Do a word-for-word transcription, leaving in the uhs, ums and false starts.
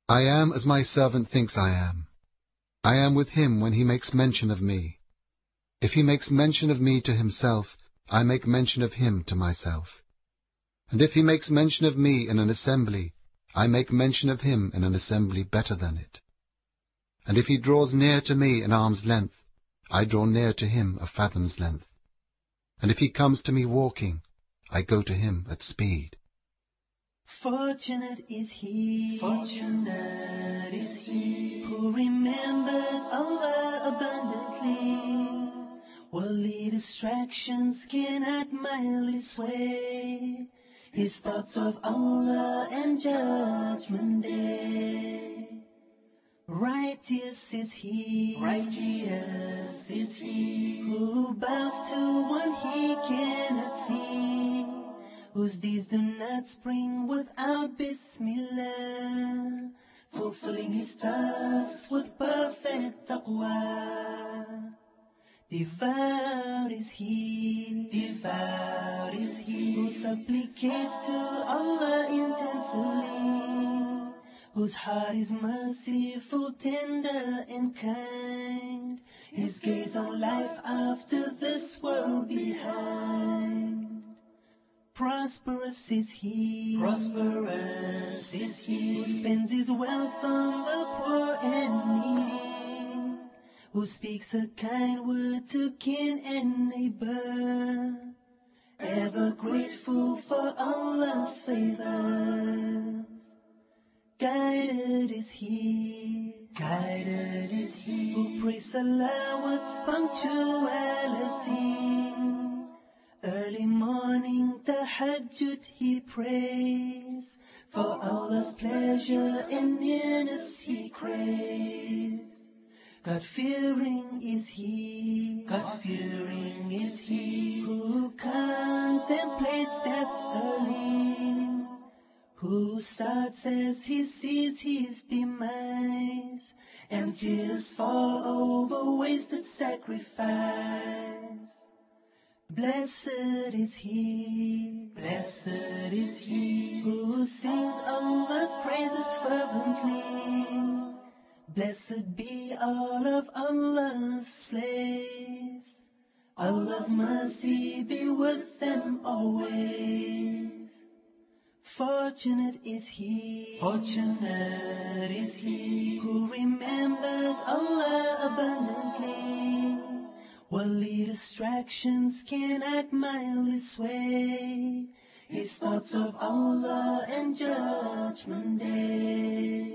I am as my servant thinks I am. I am with him when he makes mention of me. If he makes mention of me to himself, I make mention of him to myself. And if he makes mention of me in an assembly, I make mention of him in an assembly better than it. And if he draws near to me an arm's length, I draw near to him a fathom's length. And if he comes to me walking, I go to him at speed. Fortunate is he, fortunate is he, who remembers Allah abundantly. Worldly distractions cannot mildly sway his thoughts of Allah and Judgment Day. Righteous is he, righteous is he, who bows to one he cannot see, whose deeds do not spring without Bismillah, fulfilling his task with perfect taqwa. Devout is he, devout is he, who supplicates to Allah intensely, whose heart is merciful, tender and kind, his gaze on life after this world behind. Prosperous is he, prosperous is he, who spends his wealth on the poor and needy, who speaks a kind word to kin and neighbor, ever grateful for Allah's favors. Guided is he, guided is he, who prays Allah with punctuality. Early morning tahajjud he prays, for Allah's pleasure and nearness he craves. God-fearing is he, God-fearing is he, who contemplates death early, who starts as he sees his demise, and tears fall over wasted sacrifice. Blessed is he, blessed is he, who sings Allah's praises fervently. Blessed be all of Allah's slaves, Allah's mercy be with them always. Fortunate is he, fortunate is he, who remembers Allah abundantly. Worldly distractions cannot mildly sway his thoughts of Allah and Judgment Day.